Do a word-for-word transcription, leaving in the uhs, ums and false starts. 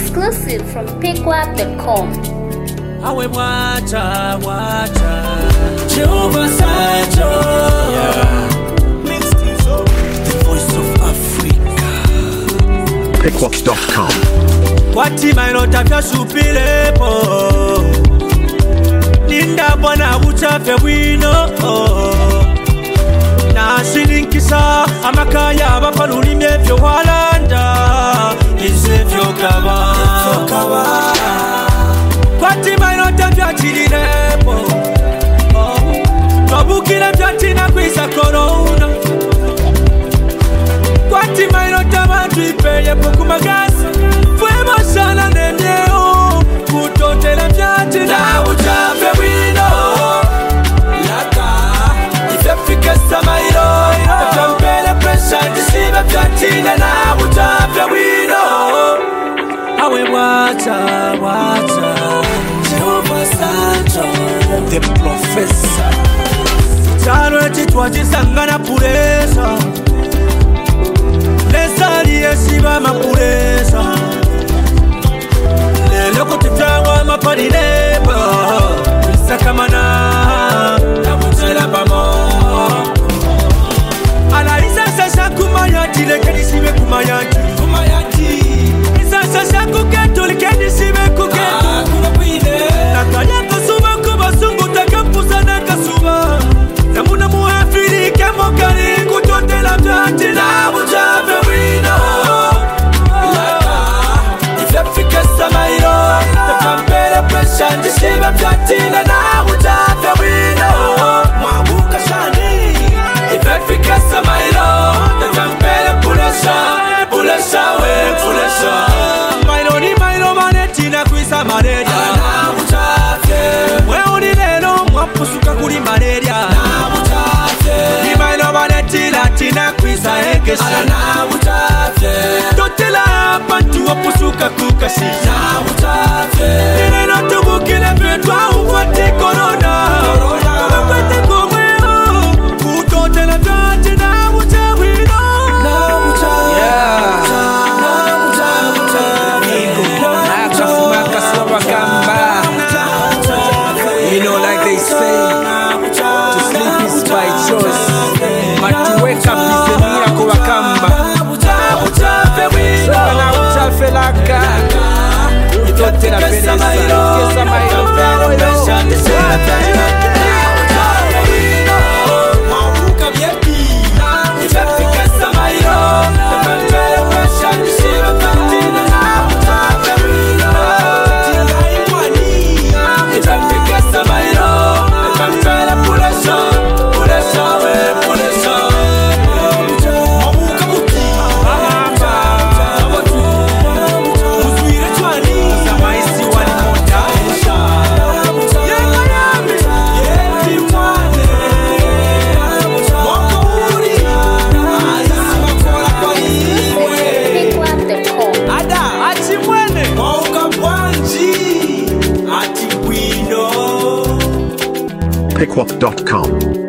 Exclusive from pickwap dot com. Awe mwacha, mwacha Jehovah Sacho, yeah. The voice of Africa. pickwap dot com. Wati mailota vya supilepo Ninda bwana uchafe wino Na silinkisa amakaya bapalulimye vyo walanda Ize vyo kaba Wati mailota vya chililepo Twabukile vya china kwisa korona Wati mailota bantu ipeye poku magasi Fwemo sana nemyeo Kutotele vya china Na uchafe wino Laka Ife fike samailo Tampele pressure Disibe vya china Na uchafe wino Awe wacha, wacha Jehovah Sacho The professor Chalo chitwa chisangana puresa Lesa liyesiba mapuresa Lelo kutitangwa maparileba Isakamana Na mutela bamo Ala isa sasa kumayati Lekeni sibe kumayati Kumayati Isa sasa kuketu Lekeni sibe kuketu Nakaya kasuba kubasungu Takapusa na kasuba Namuna muhafiri Kemokari kutotela mjati Na mujave wino Laka Ifefike samairo Takampele pressure Ndishibe mjatina Na mujave wino Mwabuka shani Ifefike samairo Takampele pulesha Pulesha we pulesha Mairo ni mairo manetina kuisa maneja Na mujave Weo ni lelo mwapusuka kuli maneja Na mujave Ni mairo manetina tina kuisa ekesha Na mujave Totela pantu wapusuka kukasi Na mujave Nileno tubukile petwa ukwati korona Korona Ukwati kumweo Kutotela vyanti na mujawino Na mujave Yeah Na mujave Nakafumaka sawa kamba You know like they say To sleep is by choice But to wake up is a miracle wakamba Sana uchafe laka Utote la pelesa Kesa mairo Mwabuka vyepi Uchafe kesa mairo Tepantele pesha Nishiba kantina Na uchafe wino Uchafe kesa mairo Tepantele pulesha Pulesha we pulesha Mwabuka buki Uzuire chwani Samaisi wani mota Yenga yame Yeti wane Mwako uri Aisi makola kwa iwe pickwap dot com. Ada Ati mwene Mwauka bwanji Ati wino pickwap dot com.